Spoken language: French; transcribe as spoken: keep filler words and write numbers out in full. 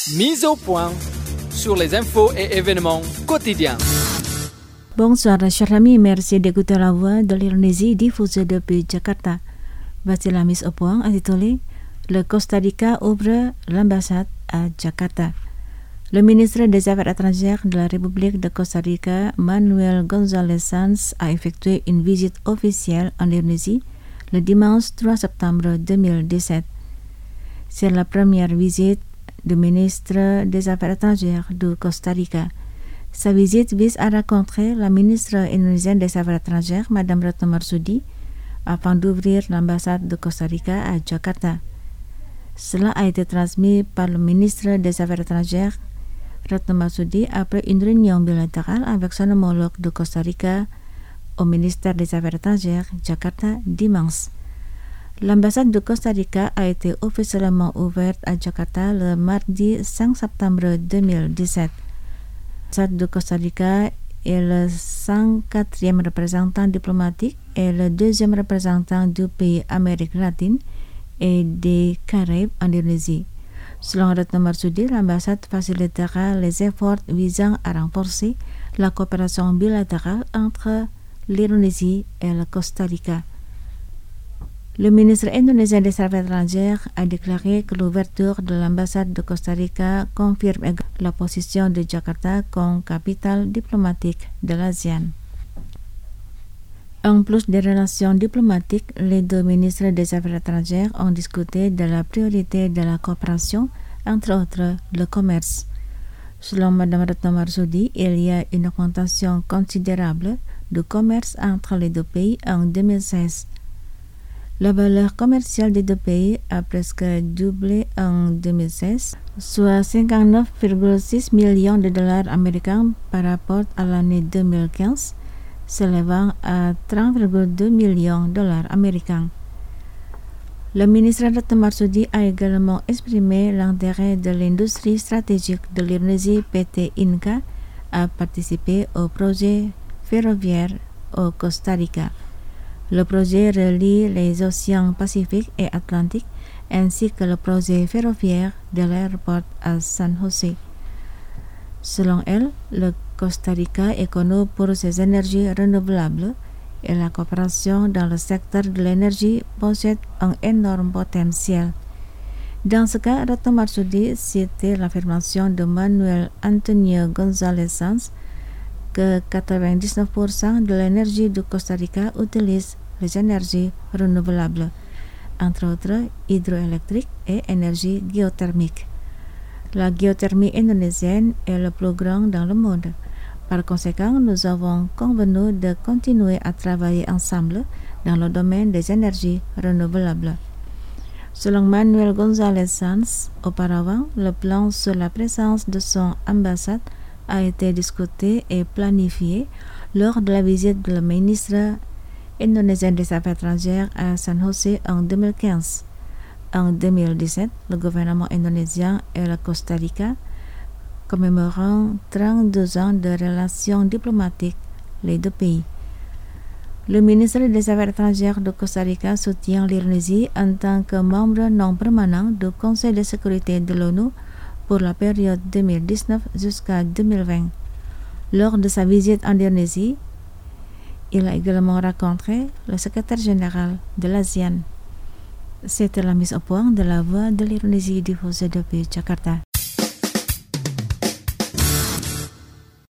Mise au point sur les infos et événements quotidiens. Bonsoir chers amis, merci d'écouter la voix de l'Indonésie diffusée depuis Jakarta. Voici la mise au point intitulée Le Costa Rica ouvre l'ambassade à Jakarta. Le ministre des Affaires étrangères de la République de Costa Rica, Manuel González Sanz, a effectué une visite officielle en Indonésie le dimanche trois septembre deux mille dix-sept. C'est la première visite du ministre des Affaires étrangères du Costa Rica. Sa visite vise à rencontrer la ministre indonésienne des Affaires étrangères, Madame Retno Marsudi, afin d'ouvrir l'ambassade de Costa Rica à Jakarta. Cela a été transmis par le ministre des Affaires étrangères, Retno Marsudi, après une réunion bilatérale avec son homologue de Costa Rica au ministère des Affaires étrangères, Jakarta, dimanche. L'ambassade de Costa Rica a été officiellement ouverte à Jakarta le mardi cinq septembre deux mille dix-sept. L'ambassade de Costa Rica est le cent quatrième représentant diplomatique et le deuxième représentant du pays Amérique latine et des Caraïbes en Indonésie. Selon Retno Marsudi, l'ambassade facilitera les efforts visant à renforcer la coopération bilatérale entre l'Indonésie et le Costa Rica. Le ministre indonésien des Affaires étrangères a déclaré que l'ouverture de l'ambassade de Costa Rica confirme la position de Jakarta comme capitale diplomatique de l'ASEAN. En plus des relations diplomatiques, les deux ministres des Affaires étrangères ont discuté de la priorité de la coopération, entre autres le commerce. Selon Madame Retno Marsudi, il y a une augmentation considérable du commerce entre les deux pays en deux mille seize. La valeur commerciale des deux pays a presque doublé en deux mille seize, soit cinquante-neuf virgule six millions de dollars américains par rapport à l'année deux mille quinze, s'élevant à trente virgule deux millions de dollars américains. Le ministre Retno Marsudi a également exprimé l'intérêt de l'industrie stratégique de l'Indonésie P T Inka à participer au projet ferroviaire au Costa Rica. Le projet relie les océans Pacifique et Atlantique ainsi que le projet ferroviaire de l'aéroport à San José. Selon elle, le Costa Rica est connu pour ses énergies renouvelables et la coopération dans le secteur de l'énergie possède un énorme potentiel. Dans ce cas, Retno Marsudi citait l'affirmation de Manuel Antonio González Sanz que quatre-vingt-dix-neuf pour cent de l'énergie du Costa Rica utilise les énergies renouvelables, entre autres hydroélectrique et énergie géothermique. La géothermie indonésienne est le plus grande dans le monde. Par conséquent, nous avons convenu de continuer à travailler ensemble dans le domaine des énergies renouvelables. Selon Manuel González Sanz, auparavant, le plan sur la présence de son ambassade a été discuté et planifié lors de la visite du ministre indonésien des Affaires étrangères à San José en deux mille quinze. En deux mille dix-sept, le gouvernement indonésien et le Costa Rica commémorant trente-deux ans de relations diplomatiques les deux pays. Le ministre des Affaires étrangères de Costa Rica soutient l'Indonésie en tant que membre non permanent du Conseil de sécurité de l'ONU pour la période deux mille dix-neuf jusqu'à deux mille vingt. Lors de sa visite en Indonésie, il a également rencontré le secrétaire général de l'ASEAN. C'était la mise au point de la voix de l'Indonésie diffusée depuis Jakarta.